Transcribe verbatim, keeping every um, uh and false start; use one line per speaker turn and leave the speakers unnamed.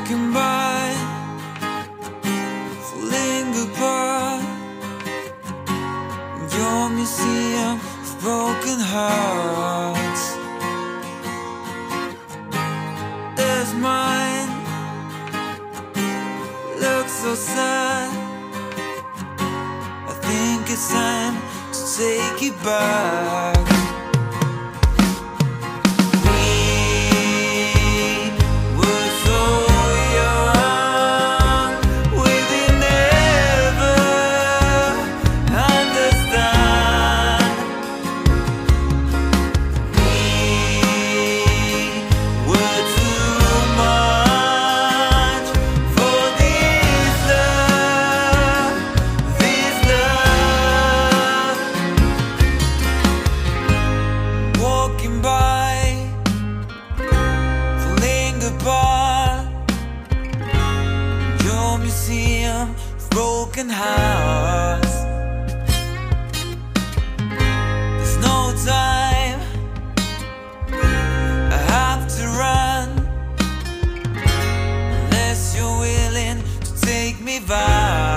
Walking by, falling apart, your museum of broken hearts. There's mine, looks so sad. I think it's time to take it back. Walking by, falling apart, your museum of broken hearts. There's no time, I have to run, unless you're willing to take me back.